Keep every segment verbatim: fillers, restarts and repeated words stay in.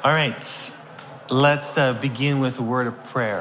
All right, let's uh, begin with a word of prayer.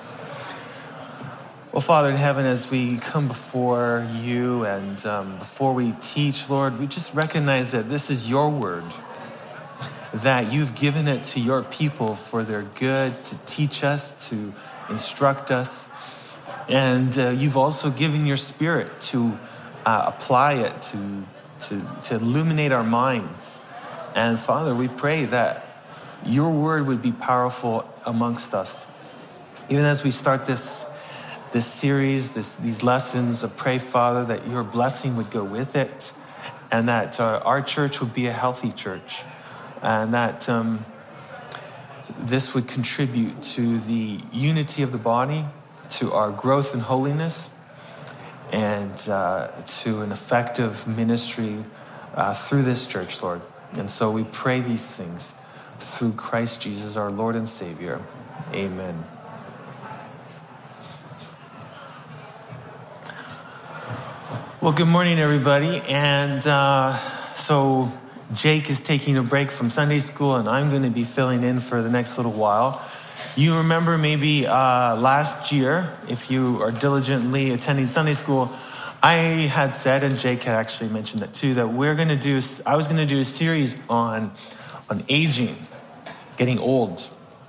Well, Father in heaven, as we come before you and um, before we teach, Lord, we just recognize that this is your word, that you've given it to your people for their good, to teach us, to instruct us. And uh, you've also given your spirit to uh, apply it, to, to, to illuminate our minds. And Father, we pray that your word would be powerful amongst us. Even as we start this, this series, this, these lessons, I pray, Father, that your blessing would go with it, and that uh, our church would be a healthy church, and that um, this would contribute to the unity of the body, to our growth in holiness, and uh, to an effective ministry uh, through this church, Lord. And so we pray these things through Christ Jesus, our Lord and Savior. Amen. Well, good morning, everybody. And uh, so Jake is taking a break from Sunday school, and I'm going to be filling in for the next little while. You remember maybe uh, last year, if you are diligently attending Sunday school, I had said, and Jake had actually mentioned that too, that we're going to do, I was going to do a series on, on aging, getting old.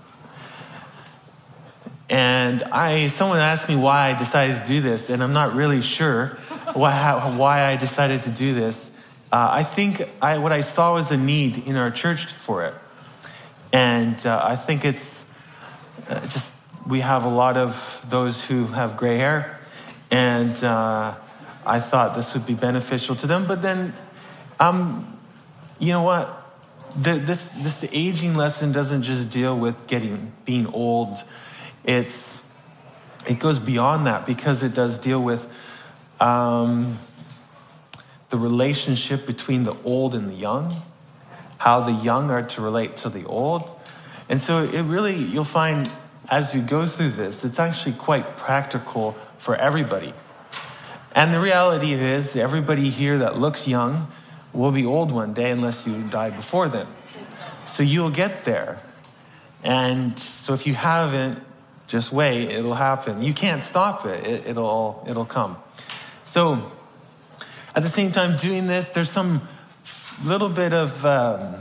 And I, someone asked me why I decided to do this, and I'm not really sure why, how, why I decided to do this. Uh, I think I, what I saw was a need in our church for it. And uh, I think it's uh, just, we have a lot of those who have gray hair, and uh, I thought this would be beneficial to them. But then, um, you know what? The, this this aging lesson doesn't just deal with getting being old. It's it goes beyond that, because it does deal with um, the relationship between the old and the young, how the young are to relate to the old. And so it really, you'll find as we go through this, it's actually quite practical for everybody. And the reality is, everybody here that looks young will be old one day unless you die before then. So you'll get there. And so if you haven't, just wait, it'll happen. You can't stop it. it it'll, it'll come. So at the same time doing this, there's some little bit of, um,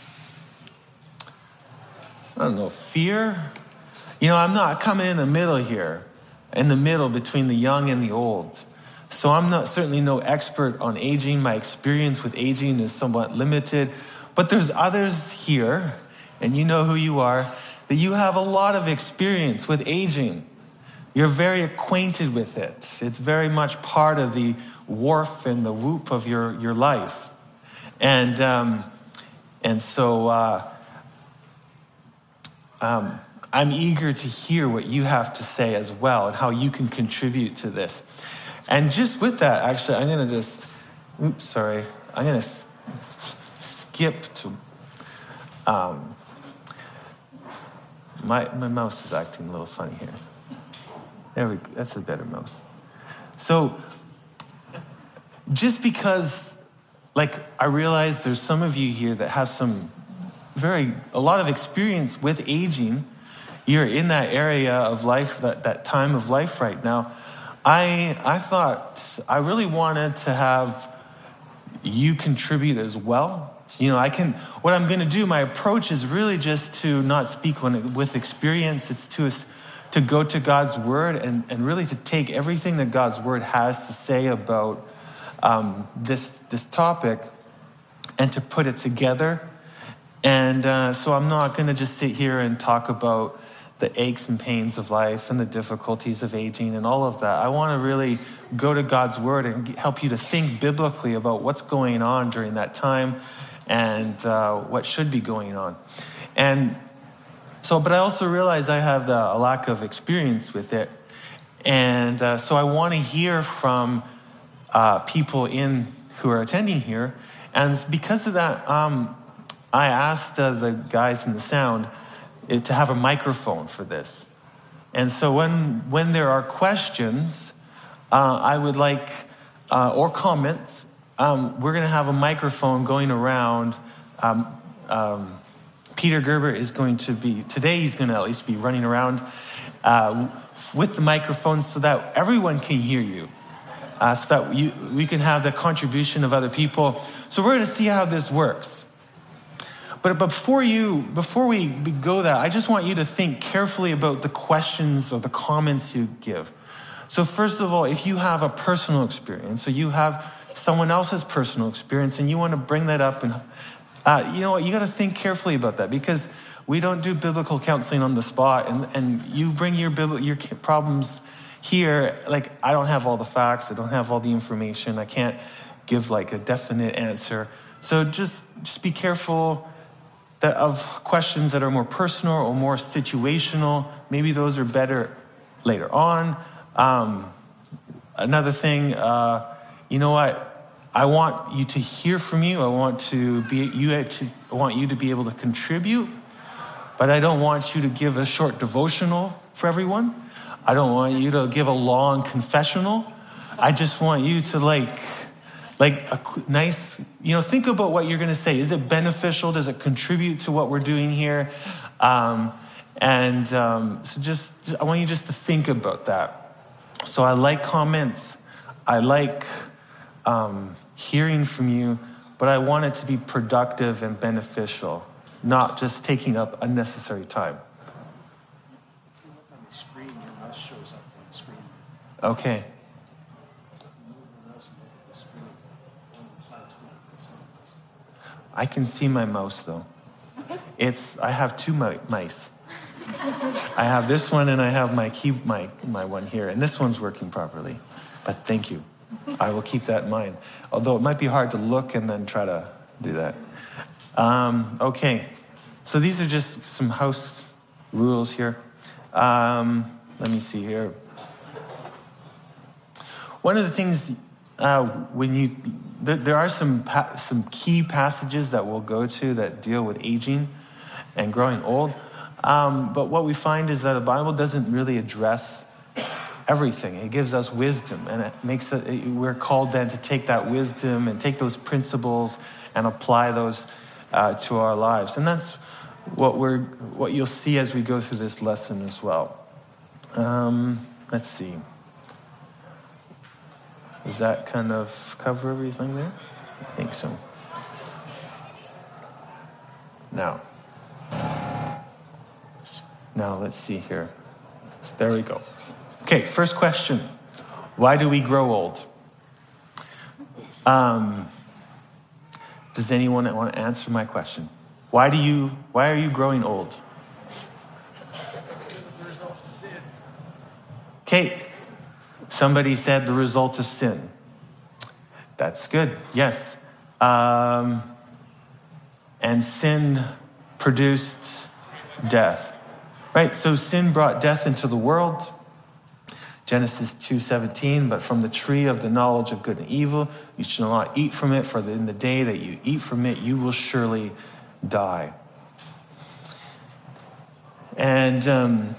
I don't know, fear. You know, I'm not coming in the middle here, in the middle between the young and the old. So I'm not certainly no expert on aging. My experience with aging is somewhat limited. But there's others here, and you know who you are, that you have a lot of experience with aging. You're very acquainted with it. It's very much part of the wharf and the whoop of your, your life. And um, and so uh, um, I'm eager to hear what you have to say as well, and how you can contribute to this. And just with that, actually, I'm going to just, oops, sorry. I'm going to s- skip to, um, my my mouse is acting a little funny here. There we go. That's a better mouse. So, just because, like, I realize there's some of you here that have some very, a lot of experience with aging. You're in that area of life, that, that time of life right now. I I thought I really wanted to have you contribute as well. You know, I can, what I'm going to do, my approach is really just to not speak when, with experience. It's to to go to God's word and, and really to take everything that God's word has to say about um, this, this topic and to put it together. And uh, so I'm not going to just sit here and talk about the aches and pains of life and the difficulties of aging and all of that. I want to really go to God's word and help you to think biblically about what's going on during that time and uh, what should be going on. And so, but I also realize I have the, a lack of experience with it. And uh, so I want to hear from uh, people in who are attending here. And because of that, um, I asked uh, the guys in the sound to have a microphone for this. And so when when there are questions, uh, I would like, uh, or comments, um, we're going to have a microphone going around. Um, um, Peter Gerber is going to be, today he's going to at least be running around uh, with the microphone so that everyone can hear you. Uh, so that you, we can have the contribution of other people. So we're going to see how this works. But before you, before we go that, I just want you to think carefully about the questions or the comments you give. So first of all, if you have a personal experience, or you have someone else's personal experience, and you want to bring that up, and uh, you know what, you got to think carefully about that, because we don't do biblical counseling on the spot, and, and you bring your your problems here. Like, I don't have all the facts, I don't have all the information, I can't give like a definite answer. So just just be careful that of questions that are more personal or more situational. Maybe those are better later on. Um, another thing, uh, you know what? I want you to hear from you. I want to be you. To, I want you to be able to contribute, but I don't want you to give a short devotional for everyone. I don't want you to give a long confessional. I just want you to like. Like a nice, you know, think about what you're going to say. Is it beneficial? Does it contribute to what we're doing here? Um, and um, so just, I want you just to think about that. So I like comments. I like um, hearing from you, but I want it to be productive and beneficial, not just taking up unnecessary time. If you look on the screen, your mouse shows up on the screen. Okay. I can see my mouse though. It's I have two mice. I have this one and I have my key my my one here, and this one's working properly. But thank you. I will keep that in mind. Although it might be hard to look and then try to do that. Um, okay, so these are just some house rules here. Um, let me see here. One of the things uh, when you There are some some key passages that we'll go to that deal with aging and growing old. Um, but what we find is that the Bible doesn't really address everything. It gives us wisdom, and it makes it, we're called then to take that wisdom and take those principles and apply those uh, to our lives. And that's what we're what you'll see as we go through this lesson as well. Um, let's see. Does that kind of cover everything there? I think so. Now, now let's see here. There we go. Okay, first question. Why do we grow old? Um, does anyone want to answer my question? Why do you, why are you growing old? Okay. Somebody said the result of sin. That's good. Yes. Um, and sin produced death. Right? So sin brought death into the world. Genesis two seventeen, but from the tree of the knowledge of good and evil, you shall not eat from it, for in the day that you eat from it, you will surely die. And um,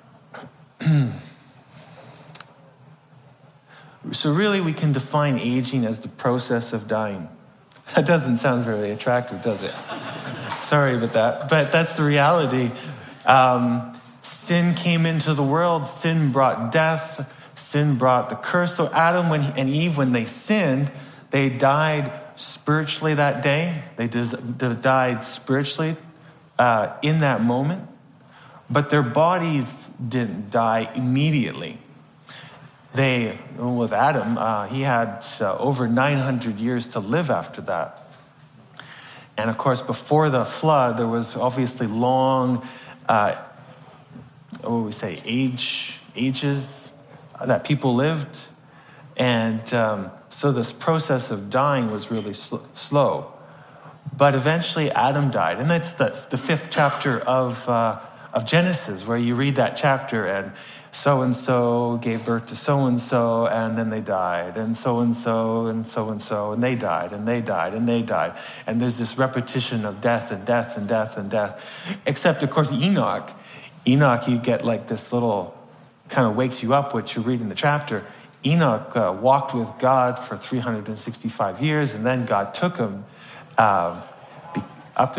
so really we can define aging as the process of dying. That doesn't sound very attractive, does it? Sorry about that. But that's the reality. Um, sin came into the world. Sin brought death. Sin brought the curse. So Adam when he, and Eve, when they sinned, they died spiritually that day. They died spiritually uh, in that moment. But their bodies didn't die immediately. They, with Adam, uh, he had uh, over nine hundred years to live after that. And of course, before the flood, there was obviously long, uh, what would we say, age, ages that people lived. And um, so this process of dying was really sl- slow. But eventually Adam died. And that's the, the fifth chapter of, uh, of Genesis, where you read that chapter and so-and-so gave birth to so-and-so, and then they died, and so-and-so, and so-and-so, and they died, and they died, and they died. And there's this repetition of death and death and death and death. Except, of course, Enoch. Enoch, you get like this little, kind of wakes you up what you read in the chapter. Enoch uh, walked with God for three hundred sixty-five years, and then God took him uh, up in,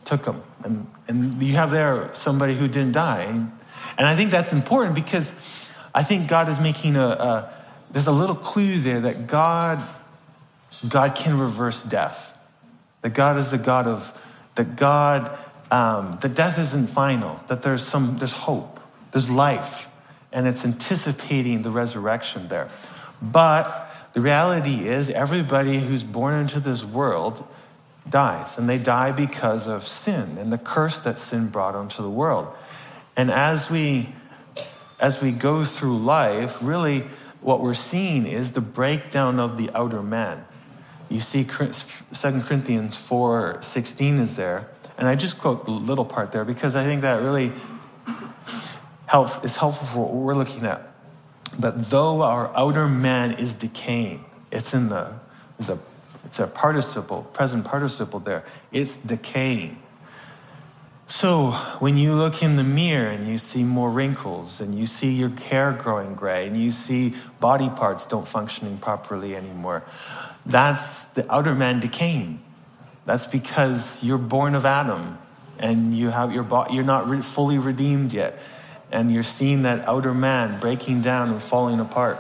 took them. And, and you have there somebody who didn't die. And, and I think that's important because I think God is making a, a there's a little clue there that God, God can reverse death. That God is the God of, that God, um, that death isn't final, that there's some, there's hope, there's life, and it's anticipating the resurrection there. But the reality is everybody who's born into this world dies, and they die because of sin and the curse that sin brought onto the world. And as we, as we go through life, really what we're seeing is the breakdown of the outer man. You see Second Corinthians four sixteen is there. And I just quote a little part there because I think that really help, is helpful for what we're looking at. But though our outer man is decaying, it's in the, it's a, it's a participle, present participle there. It's decaying. So when you look in the mirror and you see more wrinkles and you see your hair growing gray and you see body parts don't functioning properly anymore, that's the outer man decaying. That's because you're born of Adam and you have your body, you're not re- fully redeemed yet. And you're seeing that outer man breaking down and falling apart.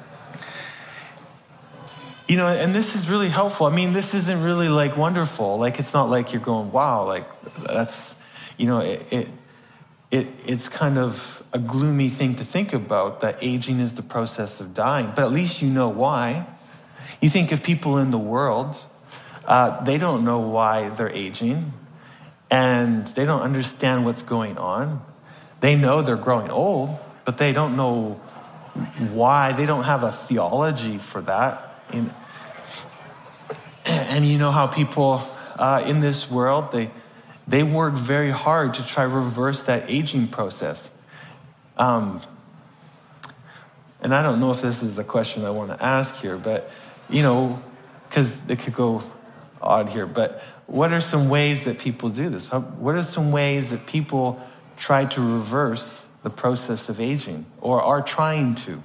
You know, and this is really helpful. I mean, this isn't really like wonderful. Like, it's not like you're going, wow, like that's, you know, it, it, it it's kind of a gloomy thing to think about, that aging is the process of dying. But at least you know why. You think of people in the world, uh, they don't know why they're aging, and they don't understand what's going on. They know they're growing old, but they don't know why. They don't have a theology for that. And, and you know how people uh, in this world, they they work very hard to try to reverse that aging process. Um, and I don't know if this is a question I want to ask here, but, you know, because it could go odd here, but what are some ways that people do this? How, what are some ways that people try to reverse the process of aging, or are trying to?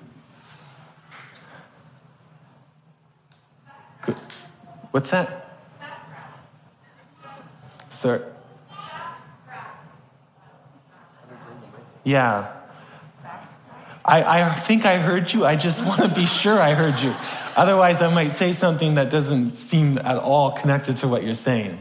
Good. What's that? Sir? Yeah. I, I think I heard you. I just want to be sure I heard you. Otherwise, I might say something that doesn't seem at all connected to what you're saying.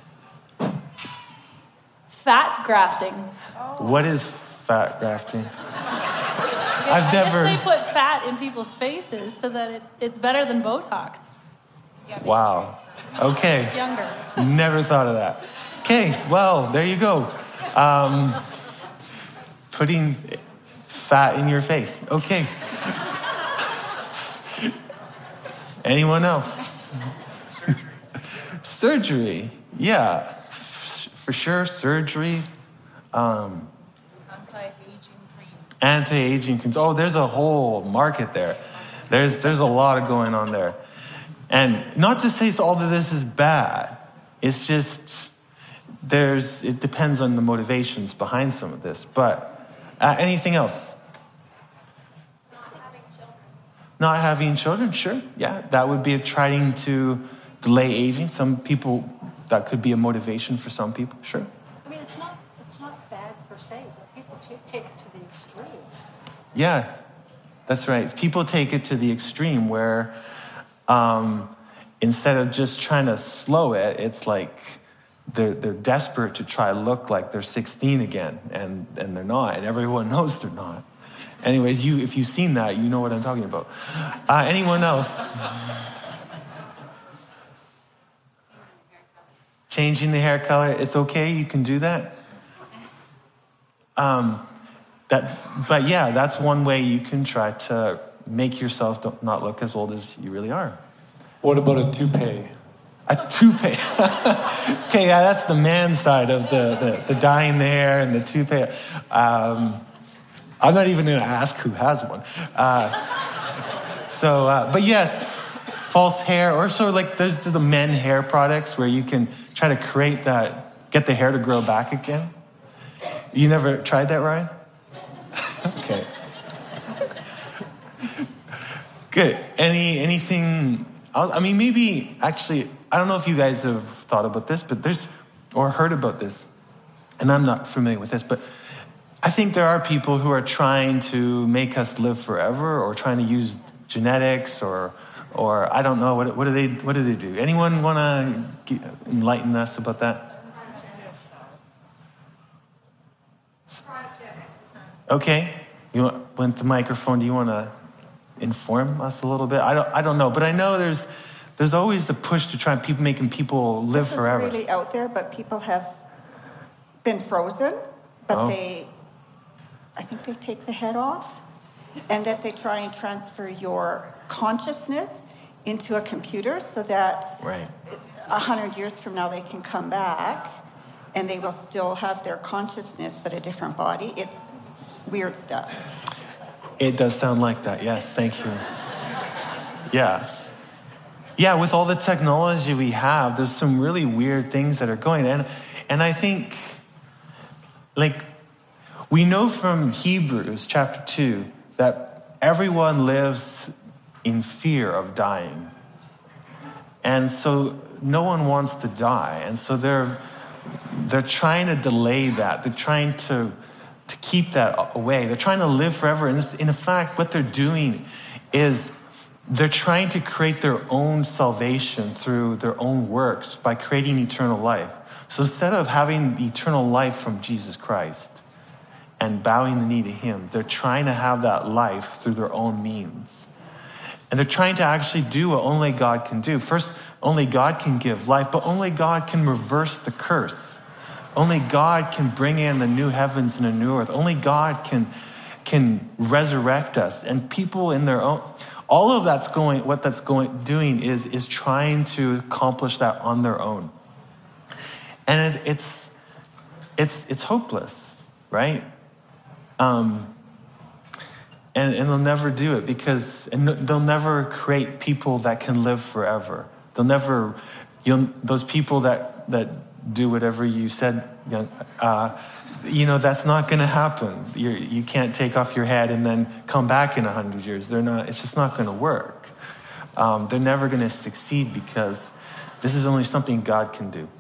Fat grafting. What is fat grafting? I've I never. guess they put fat in people's faces so that it, it's better than Botox. Wow. Okay. Younger. Never thought of that. Okay, well, there you go. Um, putting fat in your face. Okay. Anyone else? Surgery. Surgery. Yeah, for sure. Surgery. Um, Anti-aging creams. Anti-aging creams. Oh, there's a whole market there. There's there's a lot of going on there. And not to say all of this is bad. It's just there's it depends on the motivations behind some of this. But uh, anything else? Not having children. Not having children, sure. Yeah, that would be a trying to delay aging. Some people, that could be a motivation for some people, sure. I mean, it's not it's not bad per se, but people t- take it to the extreme. Yeah, that's right. People take it to the extreme where um, instead of just trying to slow it, it's like they're they're desperate to try to look like they're sixteen again, and, and they're not, and everyone knows they're not. Anyways, you if you've seen that, you know what I'm talking about. Uh, anyone else? Changing the hair color, it's okay, you can do that. Um, that, but yeah, that's one way you can try to make yourself not look as old as you really are. What about a toupee? A toupee. Okay, yeah, that's the man side of the, the, the dyeing the hair and the toupee. Um, I'm not even going to ask who has one. Uh, so, uh, but yes, false hair, or sort of like there's the men hair products where you can try to create that, get the hair to grow back again. You never tried that, Ryan? Okay. Good. Any anything? I mean, maybe actually, I don't know if you guys have thought about this, but there's or heard about this, and I'm not familiar with this, but I think there are people who are trying to make us live forever, or trying to use genetics, or, or I don't know what. What do they? What do they do? Anyone want to enlighten us about that? Okay, you want, want the microphone? Do you want to inform us a little bit? I don't. I don't know, but I know there's there's always the push to try people making people live this forever. This is really out there, but people have been frozen, but oh. they, I think they take the head off, and that they try and transfer your consciousness into a computer so that right. a hundred years from now they can come back, and they will still have their consciousness but a different body. It's weird stuff. It does sound like that. Yes, thank you. Yeah. Yeah, with all the technology we have, there's some really weird things that are going. And and I think, like, we know from Hebrews chapter two that everyone lives in fear of dying. And so no one wants to die. And so they're they're trying to delay that. They're trying to to keep that away. They're trying to live forever. And this, in fact, what they're doing is they're trying to create their own salvation through their own works by creating eternal life. So instead of having eternal life from Jesus Christ and bowing the knee to him, they're trying to have that life through their own means. And they're trying to actually do what only God can do. First, only God can give life, but only God can reverse the curse. Only God can bring in the new heavens and a new earth. Only God can, can resurrect us. And people in their own, all of that's going, what that's going, doing is, is trying to accomplish that on their own. And it, it's, it's, it's hopeless, right? Um, and, and they'll never do it because, and they'll never create people that can live forever. They'll never, you'll, those people that, that do whatever you said, uh, you know, that's not going to happen. You're, you can't take off your head and then come back in a hundred years. They're not, it's just not going to work. Um, they're never going to succeed because this is only something God can do.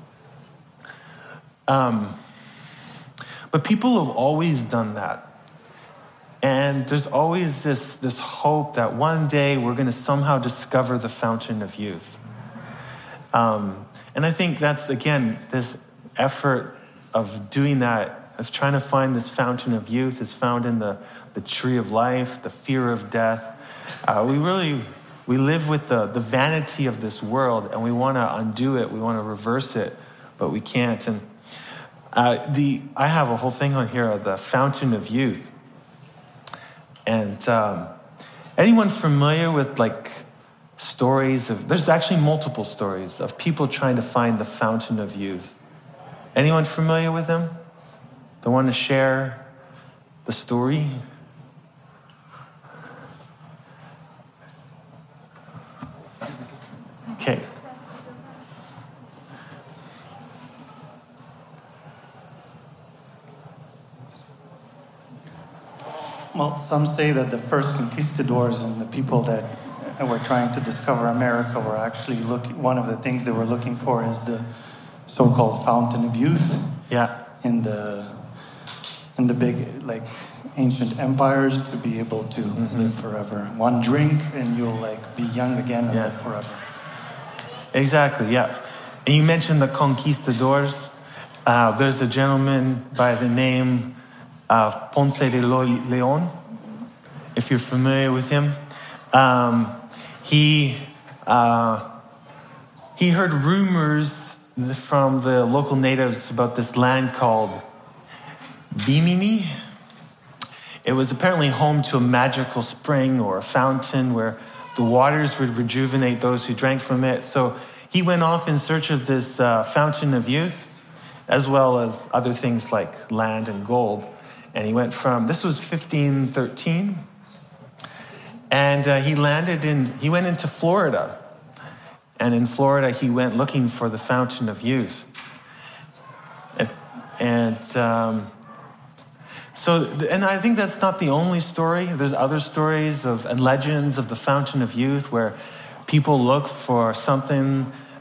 Um, but people have always done that. And there's always this, this hope that one day we're going to somehow discover the fountain of youth. Um, and I think that's, again, this effort of doing that, of trying to find this fountain of youth is found in the, the tree of life, the fear of death. Uh, we really, we live with the, the vanity of this world, and we want to undo it. We want to reverse it, but we can't. And uh, the I have a whole thing on here, the fountain of youth. And um, anyone familiar with like stories of, there's actually multiple stories of people trying to find the fountain of youth. Anyone familiar with them? They want to share the story? Okay. Well, some say that the first conquistadors and the people that were trying to discover America were actually looking, one of the things they were looking for is the so-called fountain of youth. Yeah. In the in the big, like, ancient empires to be able to mm-hmm. live forever. One drink and you'll, like, be young again and yeah. live forever. Exactly, yeah. And you mentioned the conquistadors. Uh, there's a gentleman by the name of Ponce de Leon, if you're familiar with him. Um, he uh, he heard rumors from the local natives about this land called Bimini. It was apparently home to a magical spring or a fountain where the waters would rejuvenate those who drank from it. So he went off in search of this uh, fountain of youth, as well as other things like land and gold. And he went from, this was fifteen thirteen, and uh, he landed in, he went into Florida. And in Florida, he went looking for the fountain of youth. And, and um, so, and I think that's not the only story. There's other stories of and legends of the fountain of youth where people look for something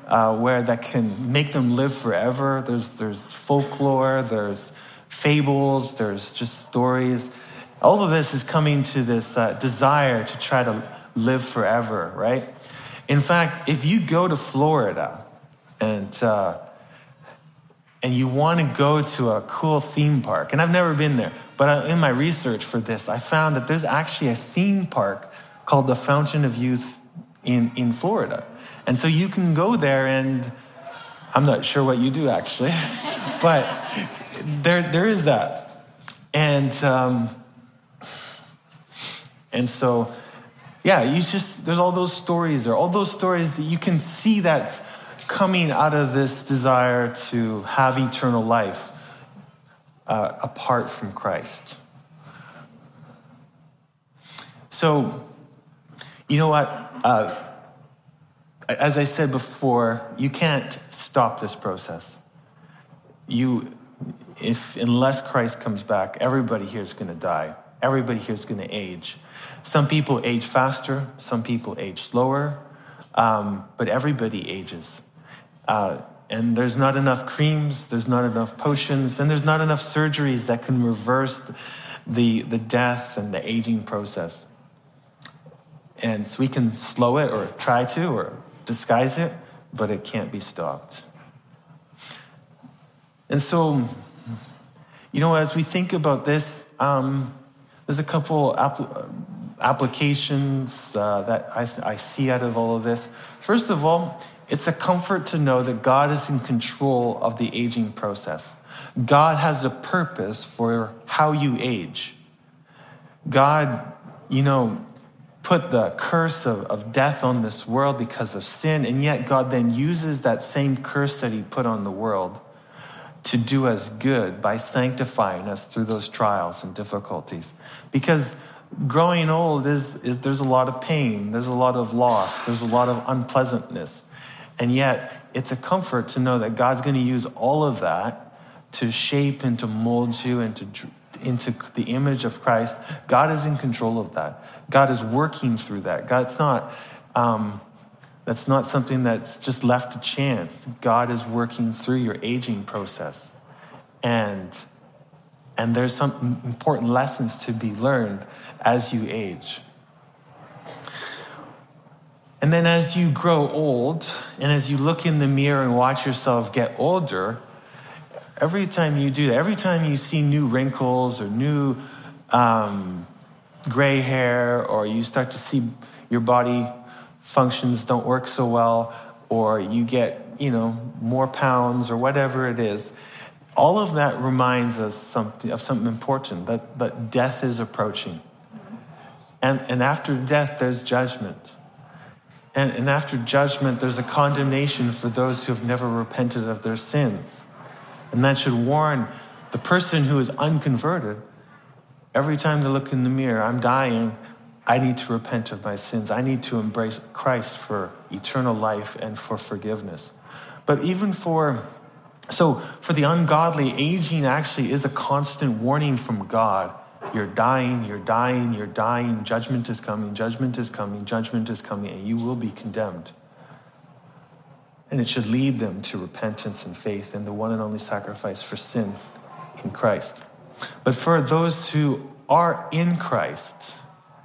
uh, where that can make them live forever. There's, there's folklore, there's fables, there's just stories. All of this is coming to this uh, desire to try to live forever, right? In fact, if you go to Florida and uh, and you want to go to a cool theme park, and I've never been there, but in my research for this, I found that there's actually a theme park called the Fountain of Youth in, in Florida. And so you can go there, and I'm not sure what you do actually, but there there is that. And um, and so, yeah, you just, there's all those stories there, all those stories that you can see that's coming out of this desire to have eternal life uh, apart from Christ. So, you know what? Uh, as I said before, you can't stop this process. You, if unless Christ comes back, everybody here is going to die. Everybody here is going to age. Some people age faster. Some people age slower. Um, but everybody ages. Uh, and there's not enough creams, there's not enough potions, and there's not enough surgeries that can reverse the, the death and the aging process. And so we can slow it or try to or disguise it, but it can't be stopped. And so, you know, as we think about this, um, there's a couple apl- applications uh, that I, th- I see out of all of this. First of all, it's a comfort to know that God is in control of the aging process. God has a purpose for how you age. God, you know, put the curse of, of death on this world because of sin, and yet God then uses that same curse that he put on the world to do us good by sanctifying us through those trials and difficulties. Because growing old is, is there's a lot of pain, there's a lot of loss, there's a lot of unpleasantness. And yet, it's a comfort to know that God's going to use all of that to shape and to mold you into, into the image of Christ. God is in control of that. God is working through that. God's not, um, that's not something that's just left to chance. God is working through your aging process. And, and there's some important lessons to be learned as you age. And then as you grow old, and as you look in the mirror and watch yourself get older, every time you do that, every time you see new wrinkles or new um, gray hair, or you start to see your body functions don't work so well, or you get, you know, more pounds or whatever it is, all of that reminds us something, of something important, that, that death is approaching. And, and after death, there's judgment. And, and after judgment, there's a condemnation for those who have never repented of their sins. And that should warn the person who is unconverted, every time they look in the mirror, I'm dying, I need to repent of my sins. I need to embrace Christ for eternal life and for forgiveness. But even for, so for the ungodly, aging actually is a constant warning from God. You're dying, you're dying, you're dying. Judgment is coming, judgment is coming, judgment is coming, and you will be condemned. And it should lead them to repentance and faith in the one and only sacrifice for sin in Christ. But for those who are in Christ,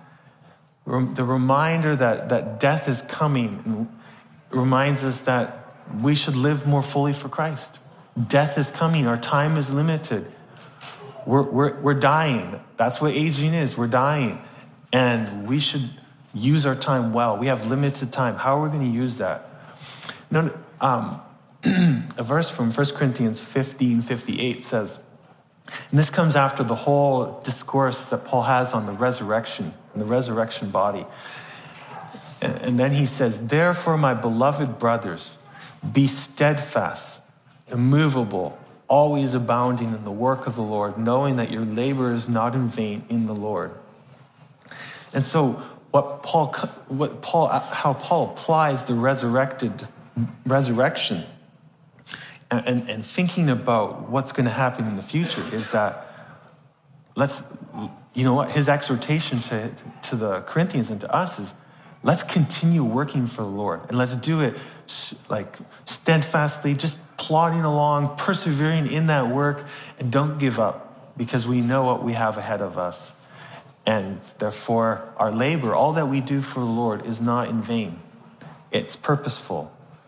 the reminder that, that death is coming reminds us that we should live more fully for Christ. Death is coming. Our time is limited. We're, we're, we're dying. That's what aging is. We're dying. And we should use our time well. We have limited time. How are we going to use that? No, um, a verse from First Corinthians fifteen fifty-eight says, and this comes after the whole discourse that Paul has on the resurrection and the resurrection body. And, and then he says, therefore, my beloved brothers, be steadfast, immovable, always abounding in the work of the Lord, knowing that your labor is not in vain in the Lord. And so what Paul, what Paul, how Paul applies the resurrected resurrection and, and, and thinking about what's going to happen in the future is that let's, you know what, his exhortation to, to the Corinthians and to us is let's continue working for the Lord. And let's do it like steadfastly, just plodding along, persevering in that work, and don't give up, because we know what we have ahead of us. And therefore, our labor, all that we do for the Lord, is not in vain. It's purposeful.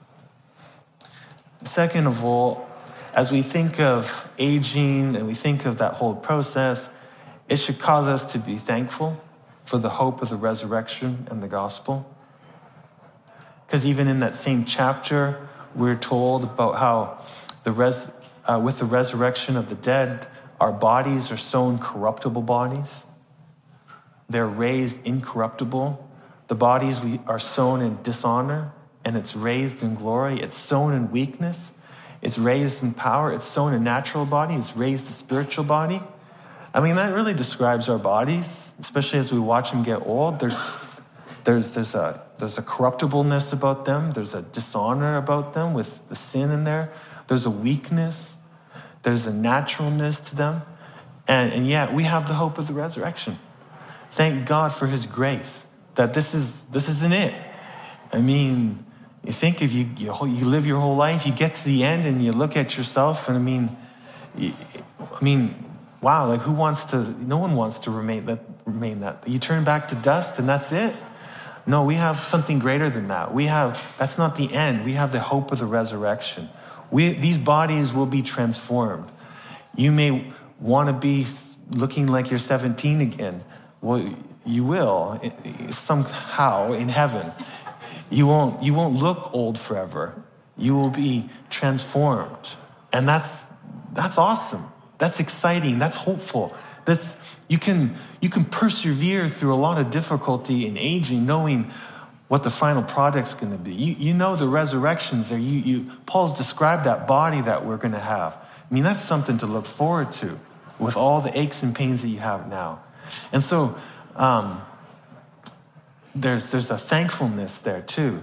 Second of all, as we think of aging and we think of that whole process, it should cause us to be thankful for the hope of the resurrection and the gospel. Because even in that same chapter, we're told about how the res, uh, with the resurrection of the dead, our bodies are sown corruptible bodies. They're raised incorruptible. The bodies we are sown in dishonor, and it's raised in glory. It's sown in weakness. It's raised in power. It's sown a natural body. It's raised a spiritual body. I mean, that really describes our bodies, especially as we watch them get old. There's, there's, there's, a, there's a corruptibleness about them. There's a dishonor about them with the sin in there. There's a weakness. There's a naturalness to them. And, and yet we have the hope of the resurrection. Thank God for his grace, that this is this isn't it. I mean, you think if you, you you live your whole life, you get to the end and you look at yourself, and I mean, you, I mean, wow, like who wants to? No one wants to remain that. Remain that. You turn back to dust, and that's it. No, we have something greater than that. We have that's not the end. We have the hope of the resurrection. We these bodies will be transformed. You may want to be looking like you're seventeen again. Well, you will somehow in heaven. You won't, you won't look old forever. You will be transformed. And that's, that's awesome. That's exciting. That's hopeful. That's, you can, you can persevere through a lot of difficulty in aging, knowing what the final product's going to be. You, you know the resurrection's there. You, you, Paul's described that body that we're going to have. I mean, that's something to look forward to with all the aches and pains that you have now. And so um, there's there's a thankfulness there too.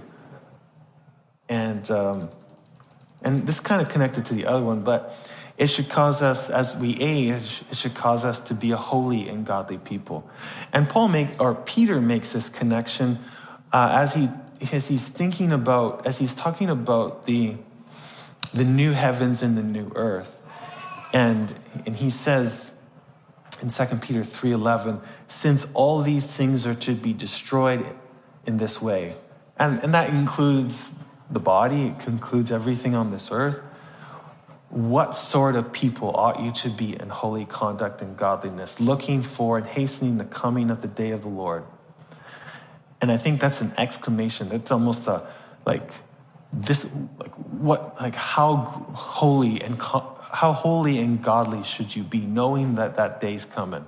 And um, and this is kind of connected to the other one, but it should cause us, as we age, it should cause us to be a holy and godly people. And Paul make or Peter makes this connection uh, as he as he's thinking about as he's talking about the the new heavens and the new earth, and and he says in Second Peter three eleven, since all these things are to be destroyed in this way, and, and that includes the body, it includes everything on this earth, what sort of people ought you to be in holy conduct and godliness, looking for and hastening the coming of the day of the Lord? And I think that's an exclamation. It's almost a, like, this, like, what, like, how holy and co- how holy and godly should you be, knowing that that day's coming?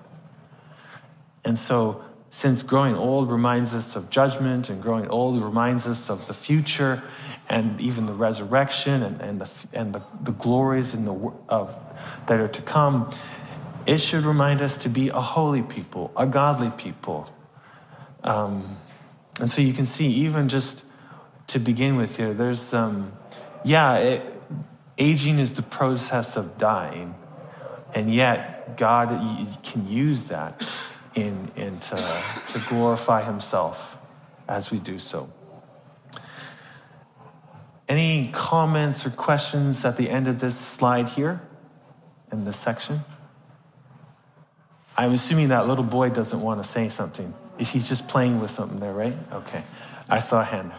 And so, since growing old reminds us of judgment, and growing old reminds us of the future, and even the resurrection, and, and the and the, the glories in the of that are to come, it should remind us to be a holy people, a godly people. Um, and so you can see, even just to begin with here, there's um, yeah. It, Aging is the process of dying, and yet God can use that in, in to, to glorify himself as we do so. Any comments or questions at the end of this slide here in this section? I'm assuming that little boy doesn't want to say something. He's just playing with something there, right? Okay. I saw a hand there.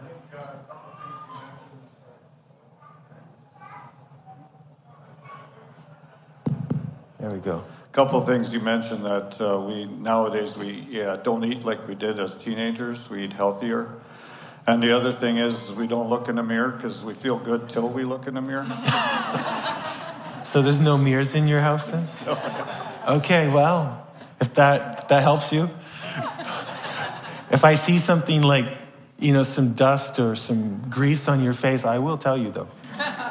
There we go. A couple of things you mentioned that uh, we nowadays we yeah, don't eat like we did as teenagers. We eat healthier. And the other thing is we don't look in the mirror because we feel good till we look in the mirror. So there's no mirrors in your house then? Okay, well, if that if that helps you. If I see something like, you know, some dust or some grease on your face, I will tell you though.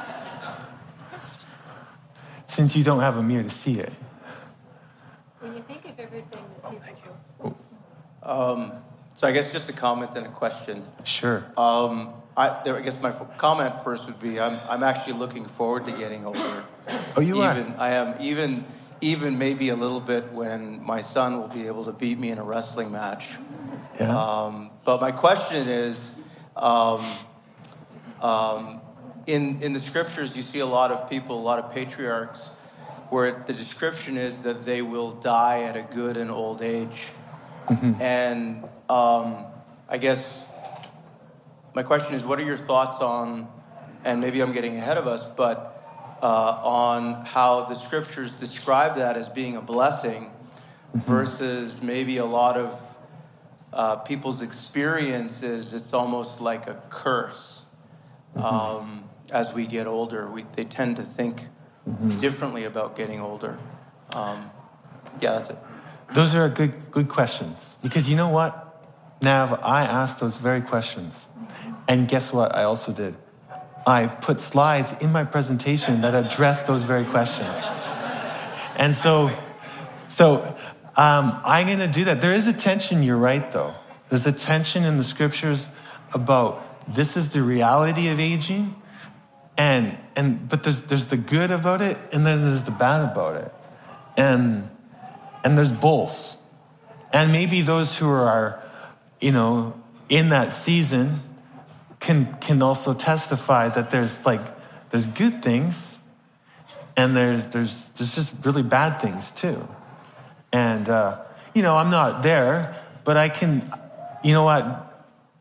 Since you don't have a mirror to see it. When you think of everything that people go through. Um, so I guess just a comment and a question. Sure. Um, I, there, I guess my f- comment first would be I'm I'm actually looking forward to getting older. Oh, you even, are? I am even even maybe a little bit when my son will be able to beat me in a wrestling match. Yeah. Um, but my question is, um, um, in in the scriptures, you see a lot of people, a lot of patriarchs, where the description is that they will die at a good and old age. Mm-hmm. And um, I guess my question is, what are your thoughts on, and maybe I'm getting ahead of us, but uh, on how the scriptures describe that as being a blessing mm-hmm. versus maybe a lot of uh, people's experiences, it's almost like a curse. Mm-hmm. Um, as we get older, we, they tend to think Mm-hmm. differently about getting older. Um, yeah, that's it. Those are good, good questions. Because you know what, Nav, I asked those very questions. And guess what I also did? I put slides in my presentation that addressed those very questions. And so, so um, I'm going to do that. There is a tension, you're right, though. There's a tension in the scriptures about this is the reality of aging. And and but there's there's the good about it, and then there's the bad about it, and and there's both. And maybe those who are, you know, in that season can can also testify that there's like there's good things, and there's there's there's just really bad things too. And uh, you know, I'm not there, but I can, you know what?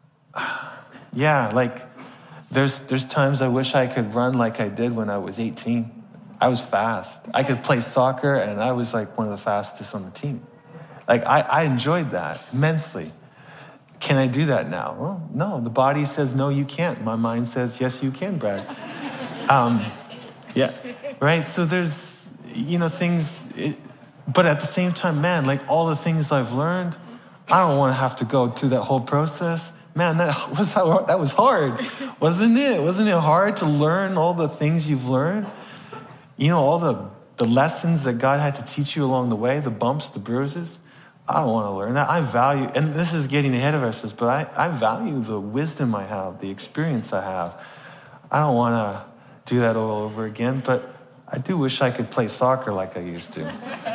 Yeah, like. There's there's times I wish I could run like I did when I was eighteen. I was fast. I could play soccer, and I was like one of the fastest on the team. Like, I, I enjoyed that immensely. Can I do that now? Well, no. The body says, no, you can't. My mind says, yes, you can, Brad. Um, yeah, right? So there's, you know, things. It, but at the same time, man, like all the things I've learned, I don't want to have to go through that whole process. Man, that was that was hard, wasn't it? Wasn't it hard to learn all the things you've learned? You know, all the, the lessons that God had to teach you along the way, the bumps, the bruises. I don't want to learn that. I value, and this is getting ahead of ourselves, but I, I value the wisdom I have, the experience I have. I don't want to do that all over again, but I do wish I could play soccer like I used to.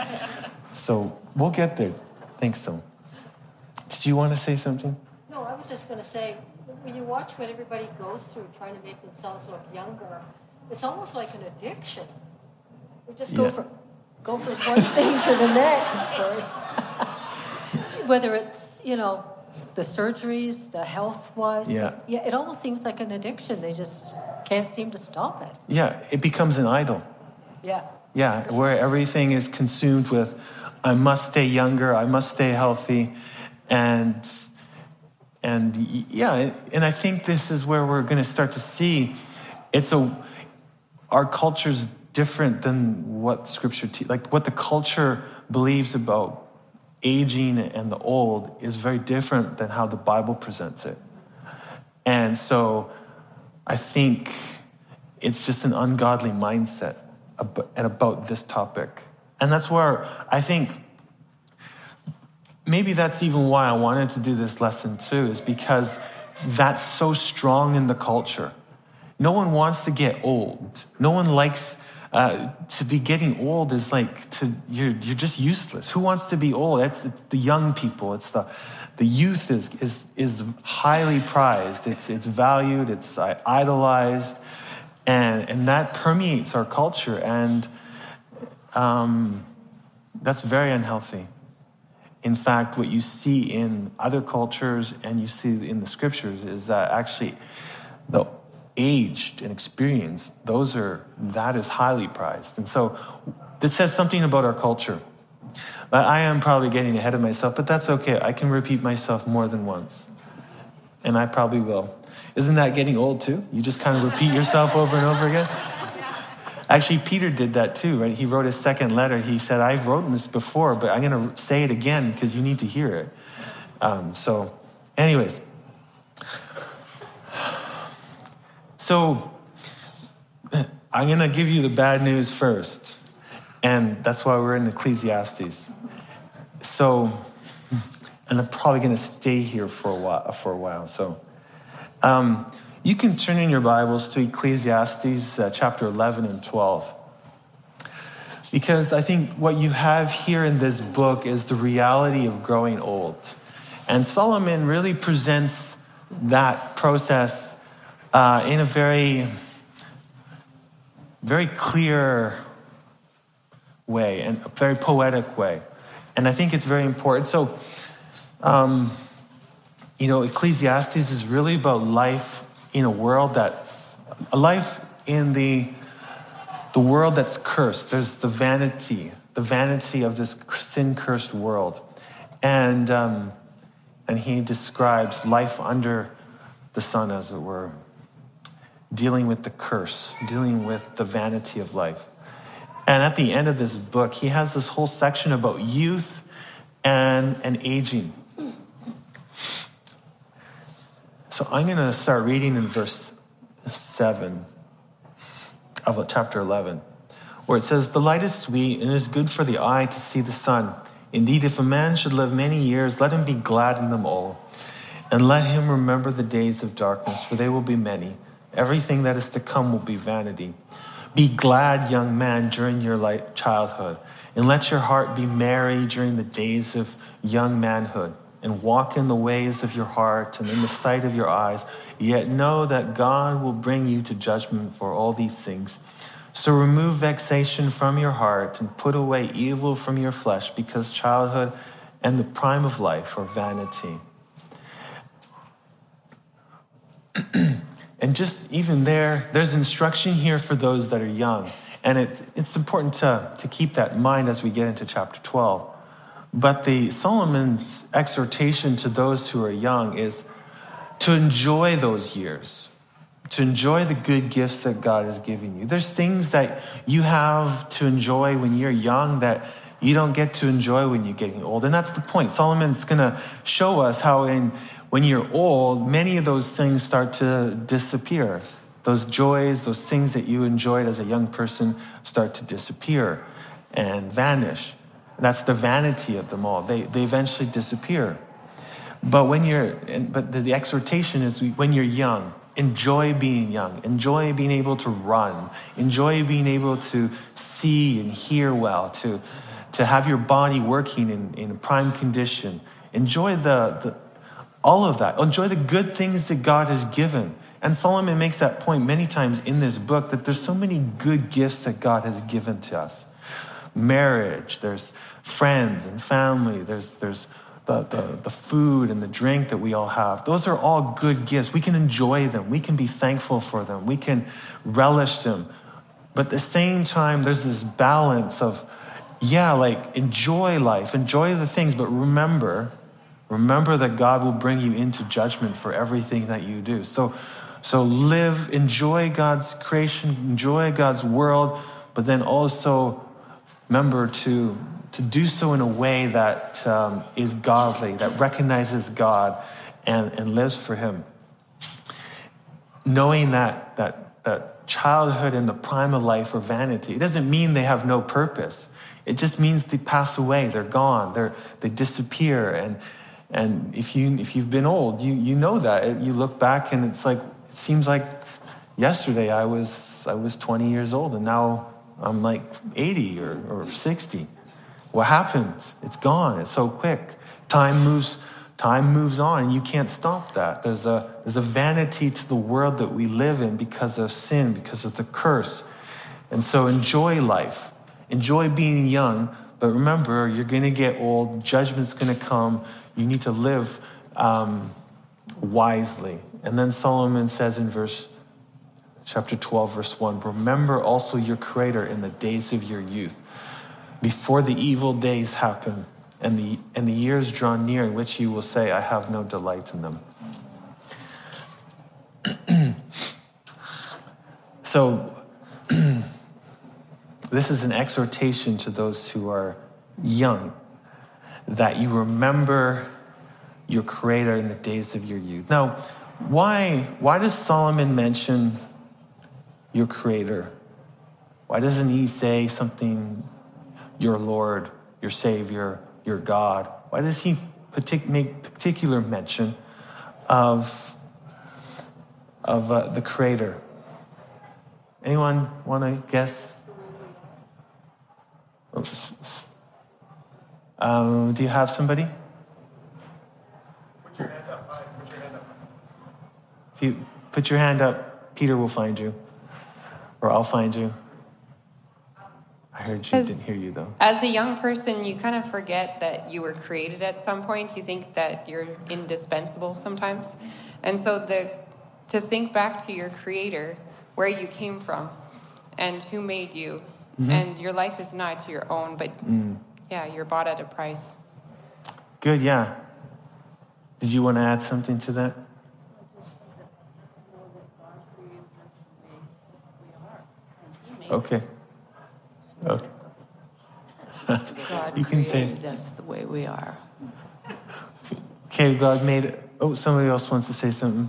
So we'll get there. Thanks, so. Did you want to say something? No, I was just going to say, when you watch what everybody goes through trying to make themselves look younger, it's almost like an addiction. We just go yeah. for go from one thing to the next. Sorry. Whether it's, you know, the surgeries, the health-wise. Yeah. Yeah, it almost seems like an addiction. They just can't seem to stop it. Yeah, it becomes an idol. Yeah. Yeah, sure. Where everything is consumed with, I must stay younger, I must stay healthy, and... And yeah, and I think this is where we're going to start to see it's a our culture's different than what Scripture te- like what the culture believes about aging and the old is very different than how the Bible presents it. And so I think it's just an ungodly mindset about, and about this topic. And that's where I think maybe that's even why I wanted to do this lesson too, is because that's so strong in the culture. No one wants to get old. No one likes uh, to be getting old is like to you're you're just useless. Who wants to be old? It's, it's the young people. It's the the youth is is is highly prized. It's it's valued. It's idolized, and and that permeates our culture, and um, that's very unhealthy. In fact, what you see in other cultures and you see in the scriptures is that actually the aged and experienced, those are, that is highly prized. And so this says something about our culture. I am probably getting ahead of myself, but that's okay. I can repeat myself more than once. And I probably will. Isn't that getting old too? You just kind of repeat yourself over and over again? Actually, Peter did that too, right? He wrote his second letter. He said, I've written this before, but I'm going to say it again because you need to hear it. Um, so, anyways. So, I'm going to give you the bad news first. And that's why we're in Ecclesiastes. So, and I'm probably going to stay here for a while. For a while. So, um, you can turn in your Bibles to Ecclesiastes uh, chapter eleven and twelve. Because I think what you have here in this book is the reality of growing old. And Solomon really presents that process uh, in a very, very clear way and a very poetic way. And I think it's very important. So, um, you know, Ecclesiastes is really about life in a world that's, a life in the, the world that's cursed. There's the vanity, the vanity of this sin-cursed world. And, um, and he describes life under the sun, as it were, dealing with the curse, dealing with the vanity of life. And at the end of this book, he has this whole section about youth and, and aging. So I'm going to start reading in verse seven of chapter eleven, where it says, "The light is sweet and it is good for the eye to see the sun. Indeed, if a man should live many years, let him be glad in them all. And let him remember the days of darkness, for they will be many. Everything that is to come will be vanity. Be glad, young man, during your light childhood, and let your heart be merry during the days of young manhood. And walk in the ways of your heart and in the sight of your eyes. Yet know that God will bring you to judgment for all these things. So remove vexation from your heart and put away evil from your flesh, because childhood and the prime of life are vanity." And just even there, there's instruction here for those that are young. And it, it's important to, to keep that in mind as we get into chapter twelve. But the Solomon's exhortation to those who are young is to enjoy those years, to enjoy the good gifts that God has given you. There's things that you have to enjoy when you're young that you don't get to enjoy when you're getting old. And that's the point. Solomon's going to show us how in when you're old, many of those things start to disappear. Those joys, those things that you enjoyed as a young person start to disappear and vanish. That's the vanity of them all. They they eventually disappear. But when you're, but the, the exhortation is when you're young, enjoy being young. Enjoy being able to run. Enjoy being able to see and hear well. To to have your body working in, in prime condition. Enjoy the, the all of that. Enjoy the good things that God has given. And Solomon makes that point many times in this book, that there's so many good gifts that God has given to us. Marriage, there's friends and family, there's there's the, the, the food and the drink that we all have. Those are all good gifts. We can enjoy them. We can be thankful for them. We can relish them. But at the same time, there's this balance of, yeah, like enjoy life, enjoy the things, but remember, remember that God will bring you into judgment for everything that you do. So, so live, enjoy God's creation, enjoy God's world, but then also remember to, to do so in a way that um, is godly, that recognizes God and, and lives for him. Knowing that, that, that childhood and the prime of life are vanity. It doesn't mean they have no purpose. It just means they pass away, they're gone, they're, they disappear. And, and if, you, if you've been old, you, you know that. You look back and it's like, it seems like yesterday I was, I was twenty years old and now I'm like eighty or, or sixty. What happened? It's gone. It's so quick. Time moves, time moves on, and you can't stop that. There's a there's a vanity to the world that we live in because of sin, because of the curse. And so enjoy life. Enjoy being young, but remember, you're going to get old. Judgment's going to come. You need to live um, wisely. And then Solomon says in verse chapter twelve, verse one, "Remember also your Creator in the days of your youth, before the evil days happen and the and the years draw near in which you will say, I have no delight in them." So this is an exhortation to those who are young, that you remember your Creator in the days of your youth. Now, why why does Solomon mention your Creator? Why doesn't he say something, your Lord, your Savior, your God? Why does he partic- make particular mention of, of uh, the Creator? Anyone want to guess? Um, do you have somebody? If you put your hand up, Peter will find you, or I'll find you. I heard you, didn't hear you though. As a young person, you kind of forget that you were created at some point. You think that you're indispensable sometimes. And so the to think back to your creator, where you came from, and who made you, mm-hmm. and your life is not your own, but mm. yeah, you're bought at a price. Good, yeah. Did you want to add something to that? Okay. Okay. God you can say us the way we are. Okay, God made it. Oh, somebody else wants to say something.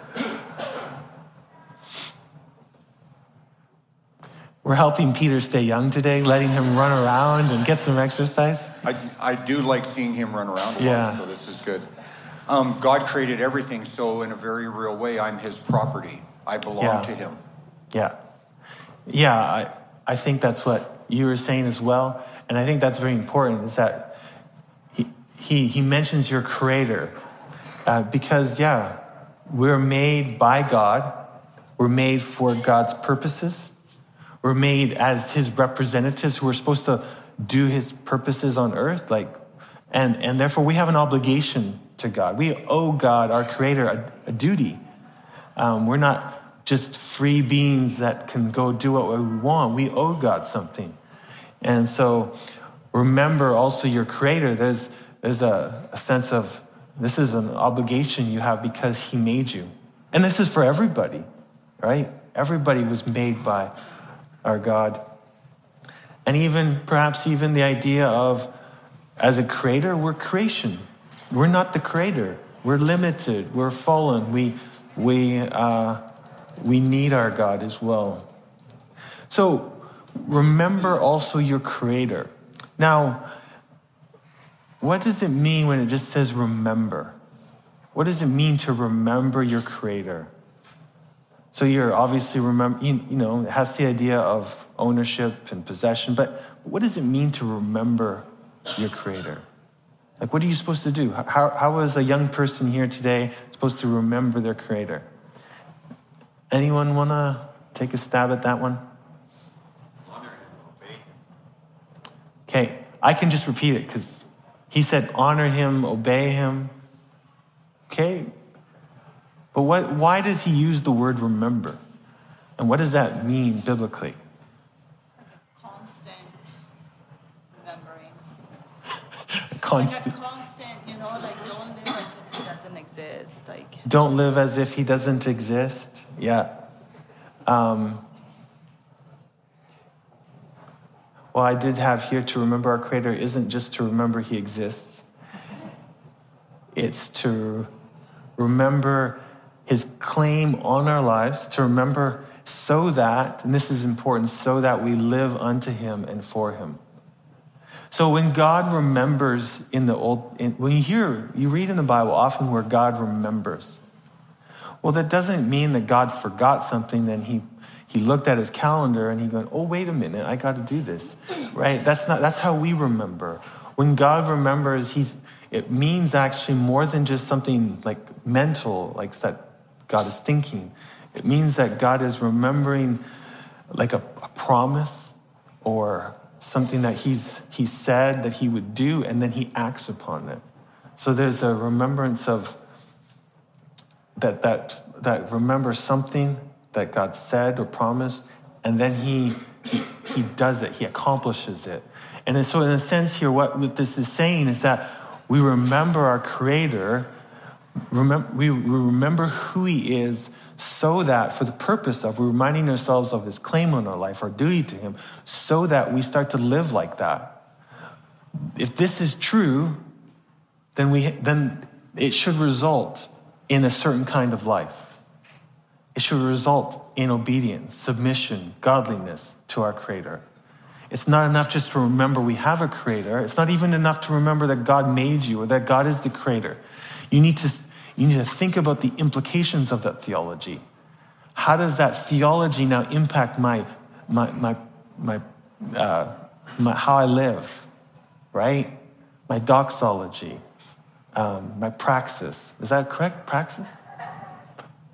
We're helping Peter stay young today, letting him run around and get some exercise. I, I do like seeing him run around a lot, yeah. so this is good. Um, God created everything, so in a very real way, I'm his property. I belong yeah. to him. Yeah. Yeah, I, I think that's what you were saying as well. And I think that's very important, is that he, he, he mentions your creator. Uh, because, yeah, we're made by God. We're made for God's purposes. We're made as his representatives who are supposed to do his purposes on earth. Like, and, and therefore, we have an obligation to God. We owe God, our creator, a, a duty. Um, we're not just free beings that can go do what we want. We owe God something. And so remember also your creator. There's, there's a, a sense of this is an obligation you have because he made you. And this is for everybody, right? Everybody was made by our God. And even, perhaps even the idea of, as a creator, we're creation. We're not the creator. We're limited. We're fallen. We, we, uh, we need our God as well. So remember also your creator. Now, what does it mean when it just says remember? What does it mean to remember your creator? So you're obviously remember, you, you know, it has the idea of ownership and possession, but what does it mean to remember your creator? Like, what are you supposed to do? How, how is a young person here today supposed to remember their creator? Anyone want to take a stab at that one? Okay, I can just repeat it because he said honor him, obey him. Okay, but what? Why does he use the word remember? And what does that mean biblically? Like a constant remembering. constant. Like a constant, you know, like don't live as if he doesn't exist. Like don't live as if he doesn't exist. Yeah. Um, well, I did have here to remember our creator isn't just to remember he exists. It's to remember his claim on our lives, to remember so that, and this is important, so that we live unto him and for him. So when God remembers in the old, in, when you hear, you read in the Bible often where God remembers. Well, that doesn't mean that God forgot something, then he he looked at his calendar and he going, oh, wait a minute, I got to do this, right? That's not, that's how we remember. When God remembers, he's, it means actually more than just something like mental, like that God is thinking. It means that God is remembering like a, a promise or something that he's he said that he would do, and then he acts upon it. So there's a remembrance of that that that remembers something that God said or promised, and then he he, he does it, he accomplishes it. And so in a sense here, what this is saying is that we remember our Creator, remember, we remember who he is, so that for the purpose of reminding ourselves of his claim on our life, our duty to him, so that we start to live like that. If this is true, then we then it should result in a certain kind of life. It should result in obedience, submission, godliness to our Creator. It's not enough just to remember we have a Creator. It's not even enough to remember that God made you or that God is the Creator. You need to, you need to think about the implications of that theology. How does that theology now impact my, my, my, my, uh, my how I live, right? My doxology, um, my praxis. Is that correct? Praxis?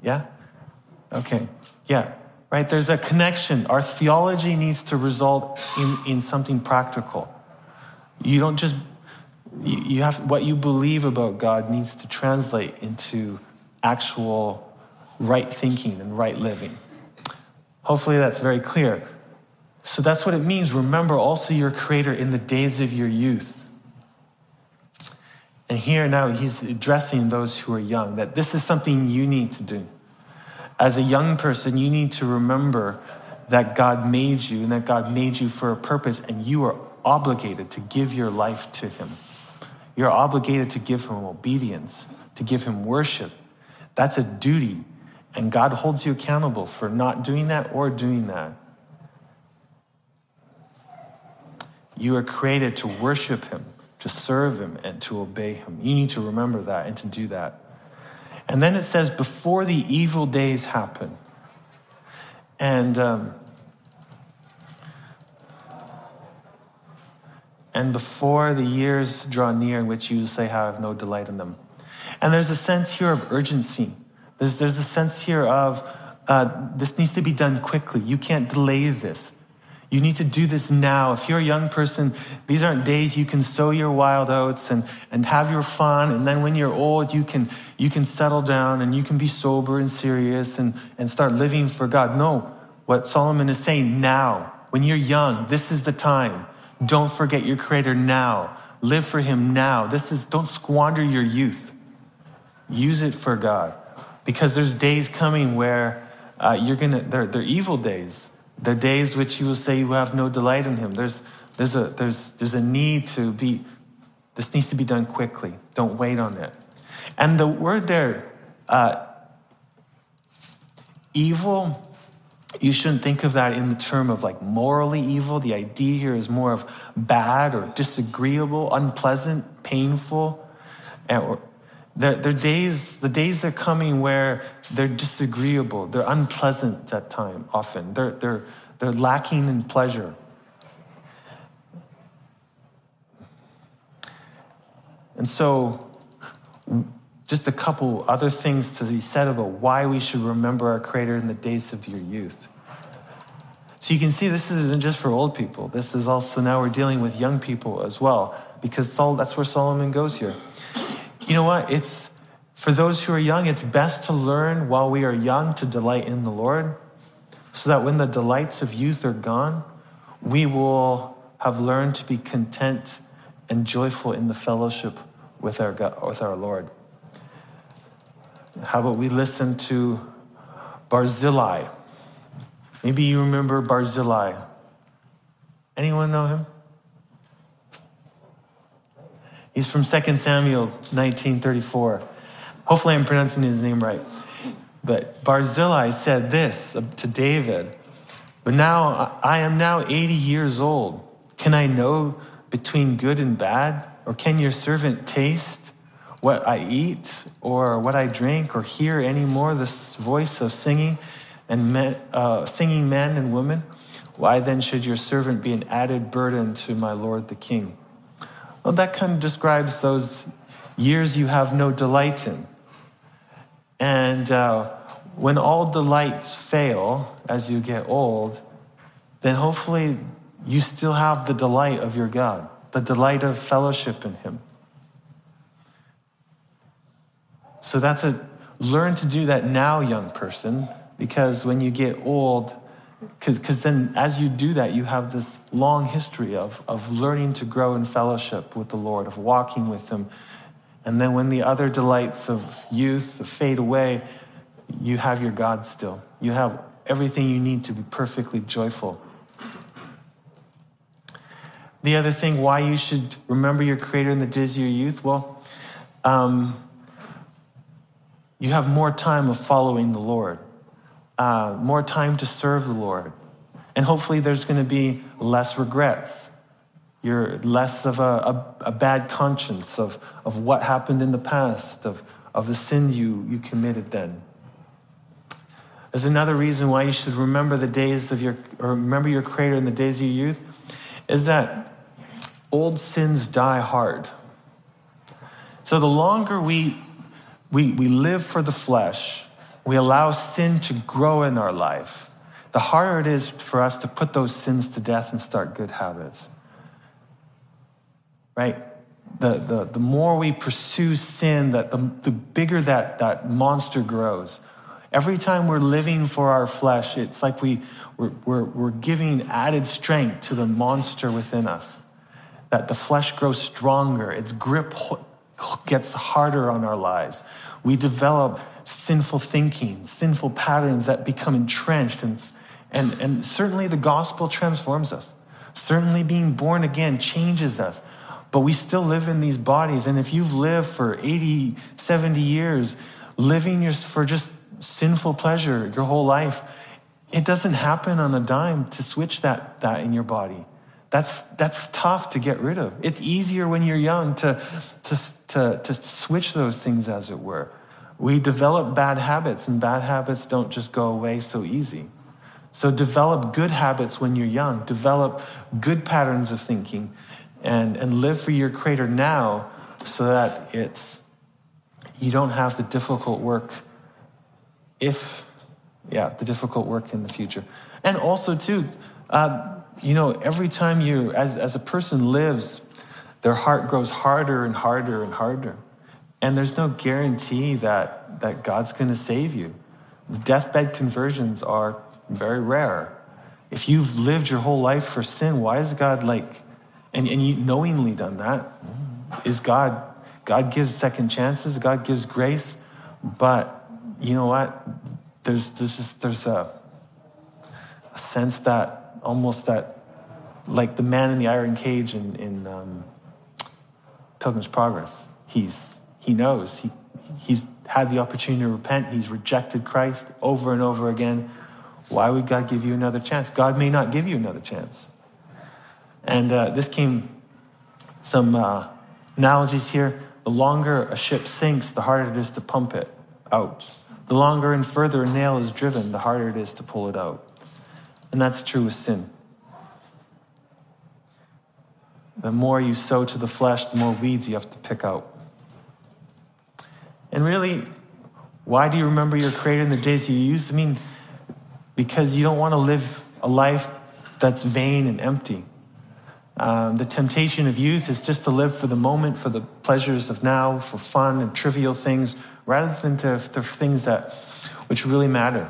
Yeah? Okay. Yeah. Right? There's a connection. Our theology needs to result in, in something practical. You don't just, you, you have, what you believe about God needs to translate into actual right thinking and right living. Hopefully that's very clear. So that's what it means. Remember also your Creator in the days of your youth. And here now he's addressing those who are young, that this is something you need to do. As a young person, you need to remember that God made you and that God made you for a purpose, and you are obligated to give your life to him. You're obligated to give him obedience, to give him worship. That's a duty, and God holds you accountable for not doing that or doing that. You are created to worship him, to serve him, and to obey him. You need to remember that and to do that. And then it says, before the evil days happen. And um, and before the years draw near in which you say, I have no delight in them. And there's a sense here of urgency. There's, there's a sense here of uh, this needs to be done quickly. You can't delay this. You need to do this now. If you're a young person, these aren't days you can sow your wild oats and, and have your fun. And then when you're old, you can you can settle down and you can be sober and serious and, and start living for God. No, what Solomon is saying now, when you're young, this is the time. Don't forget your Creator now. Live for him now. This is, don't squander your youth. Use it for God. Because there's days coming where uh, you're gonna, they're, they're evil days. They're days which you will say you have no delight in him. There's, there's, a, there's, there's a need to be, this needs to be done quickly. Don't wait on it. And the word there, uh, evil, you shouldn't think of that in the term of like morally evil. The idea here is more of bad or disagreeable, unpleasant, painful. And They're, they're days, the days are coming where they're disagreeable, they're unpleasant at time, often. They're, they're, they're lacking in pleasure. And so, just a couple other things to be said about why we should remember our Creator in the days of your youth. So you can see this isn't just for old people. This is also, now we're dealing with young people as well, because Sol, that's where Solomon goes here. You know what? It's for those who are young, it's best to learn while we are young to delight in the Lord, so that when the delights of youth are gone, we will have learned to be content and joyful in the fellowship with our God, with our Lord. How about we listen to Barzillai? Maybe you remember Barzillai. Anyone know him? He's from Second Samuel nineteen thirty-four. Hopefully I'm pronouncing his name right. But Barzillai said this to David, but now I am now eighty years old. Can I know between good and bad? Or can your servant taste what I eat or what I drink, or hear any more this voice of singing and men, uh, singing men and women? Why then should your servant be an added burden to my lord the king? Well, that kind of describes those years you have no delight in. And uh, when all delights fail as you get old, then hopefully you still have the delight of your God, the delight of fellowship in him. So that's a, learn to do that now, young person, because when you get old, because then as you do that, you have this long history of, of learning to grow in fellowship with the Lord, of walking with him. And then when the other delights of youth fade away, you have your God still. You have everything you need to be perfectly joyful. The other thing, why you should remember your Creator in the days of your youth, well, um, you have more time of following the Lord. Uh, more time to serve the Lord. And hopefully there's going to be less regrets. You're less of a, a, a bad conscience of, of what happened in the past, of, of the sin you, you committed then. There's another reason why you should remember the days of your, or remember your Creator in the days of your youth, is that old sins die hard. So the longer we, we, we live for the flesh, we allow sin to grow in our life, the harder it is for us to put those sins to death and start good habits. Right? The, the, the more we pursue sin, that the, the bigger that, that monster grows. Every time we're living for our flesh, it's like we, we're, we're, we're giving added strength to the monster within us. That the flesh grows stronger, its grip gets harder on our lives. We develop sinful thinking, sinful patterns that become entrenched. And, and, and certainly the gospel transforms us. Certainly being born again changes us. But we still live in these bodies. And if you've lived for eighty, seventy years, living your, for just sinful pleasure your whole life, it doesn't happen on a dime to switch that, that in your body. That's, that's tough to get rid of. It's easier when you're young to, to, to, to switch those things, as it were. We develop bad habits, and bad habits don't just go away so easy. So develop good habits when you're young. Develop good patterns of thinking. And, and live for your Creator now, so that it's you don't have the difficult work if, yeah, the difficult work in the future. And also, too, uh, you know, every time you, as, as a person lives, their heart grows harder and harder and harder. And there's no guarantee that, that God's going to save you. Deathbed conversions are very rare. If you've lived your whole life for sin, why is God like... And, and you knowingly done that, is God, God gives second chances, God gives grace, but you know what? There's there's just, there's a, a sense that almost that, like the man in the iron cage in, in um, Pilgrim's Progress, he's he knows, he he's had the opportunity to repent, he's rejected Christ over and over again. Why would God give you another chance? God may not give you another chance. And uh, this came, some uh, analogies here. The longer a ship sinks, the harder it is to pump it out. The longer and further a nail is driven, the harder it is to pull it out. And that's true with sin. The more you sow to the flesh, the more weeds you have to pick out. And really, why do you remember your Creator in the days you used? I mean, because you don't want to live a life that's vain and empty. Um, the temptation of youth is just to live for the moment, for the pleasures of now, for fun and trivial things, rather than to, to things that which really matter.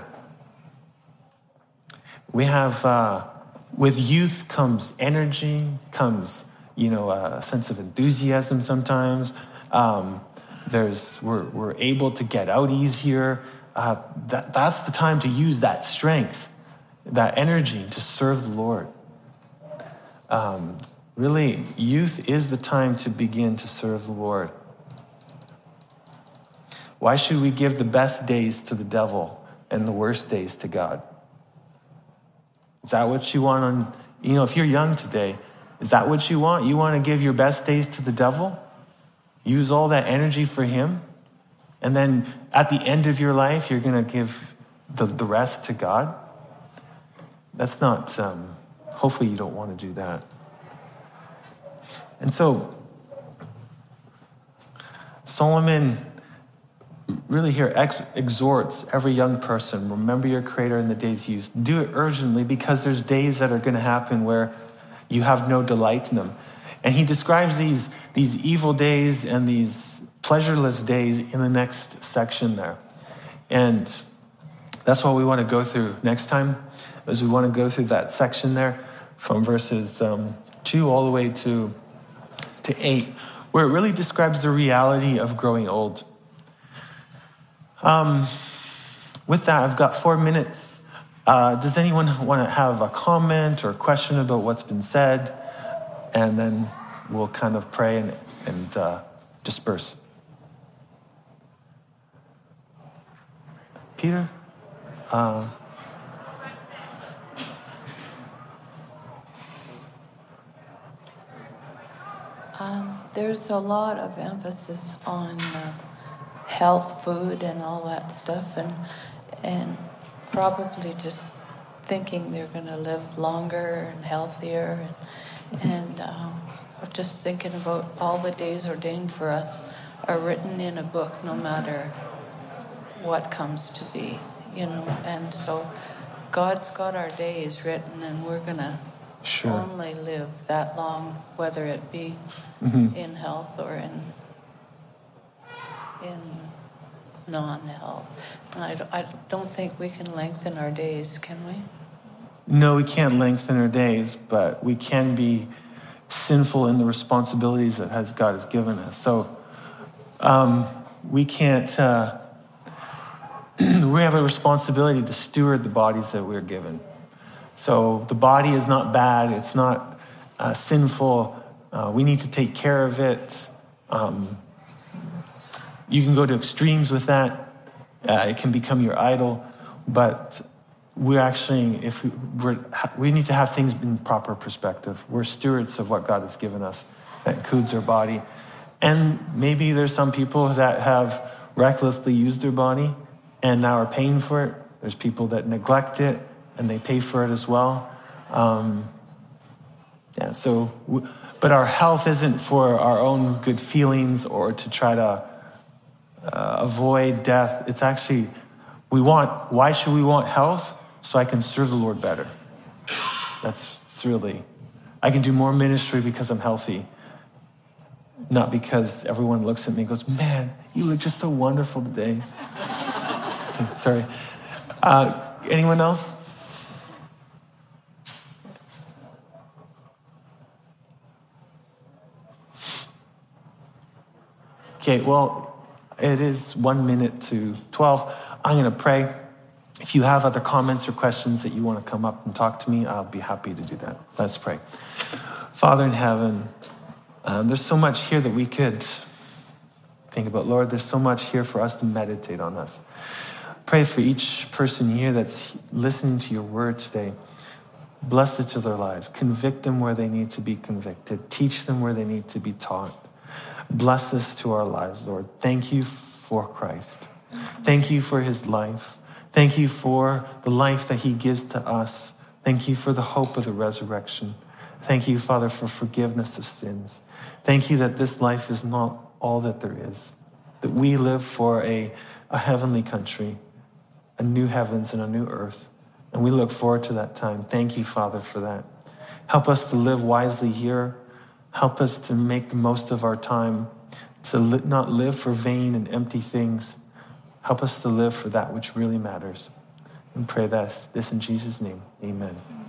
We have, uh, with youth comes energy, comes, you know, a sense of enthusiasm sometimes. Um, there's, we're, we're able to get out easier. Uh, that, that's the time to use that strength, that energy to serve the Lord. Um, really, youth is the time to begin to serve the Lord. Why should we give the best days to the devil and the worst days to God? Is that what you want on, you know, if you're young today, is that what you want? You want to give your best days to the devil? Use all that energy for him? And then at the end of your life, you're going to give the, the rest to God? That's not... Um, Hopefully you don't want to do that. And so, Solomon really here ex- exhorts every young person, remember your Creator in the days you used. Do it urgently, because there's days that are going to happen where you have no delight in them. And he describes these, these evil days and these pleasureless days in the next section there. And that's what we want to go through next time, is we want to go through that section there from verses um, two all the way to, to eight, where it really describes the reality of growing old. Um, with that, I've got four minutes. Uh, does anyone want to have a comment or a question about what's been said? And then we'll kind of pray and, and uh, disperse. Peter? Uh, Um, there's a lot of emphasis on uh, health, food, and all that stuff, and and probably just thinking they're going to live longer and healthier, and, and um, just thinking about all the days ordained for us are written in a book, no matter what comes to be, you know. And so God's got our days written, and we're going to Sure. only live that long, whether it be Mhm. in health or in in non-health. And I, don't- I don't think we can lengthen our days, can we? No, we can't lengthen our days, but we can be sinful in the responsibilities that has God has given us. So um, we can't, uh, we have a responsibility to steward the bodies that we're given. So the body is not bad, it's not uh, sinful. Uh, we need to take care of it. Um, you can go to extremes with that. Uh, it can become your idol, but we're actually, if we, we're, we need to have things in proper perspective. We're stewards of what God has given us. That includes our body. And maybe there's some people that have recklessly used their body and now are paying for it. There's people that neglect it and they pay for it as well. Um, yeah, so, w- but our health isn't for our own good feelings or to try to uh, avoid death. It's actually, we want, why should we want health? So I can serve the Lord better. That's it's really, I can do more ministry because I'm healthy, not because everyone looks at me and goes, man, you look just so wonderful today. Sorry. Uh, anyone else? Okay, well, it is one minute to twelve. I'm going to pray. If you have other comments or questions that you want to come up and talk to me, I'll be happy to do that. Let's pray. Father in heaven, um, there's so much here that we could think about. Lord, there's so much here for us to meditate on us. Pray for each person here that's listening to your word today. Bless it to their lives. Convict them where they need to be convicted. Teach them where they need to be taught. Bless this to our lives, Lord. Thank you for Christ. Thank you for his life. Thank you for the life that he gives to us. Thank you for the hope of the resurrection. Thank you, Father, for forgiveness of sins. Thank you that this life is not all that there is, that we live for a, a heavenly country, a new heavens and a new earth, and we look forward to that time. Thank you, Father, for that. Help us to live wisely here. Help us to make the most of our time, to li- not live for vain and empty things. Help us to live for that which really matters. And pray this, this in Jesus' name. Amen.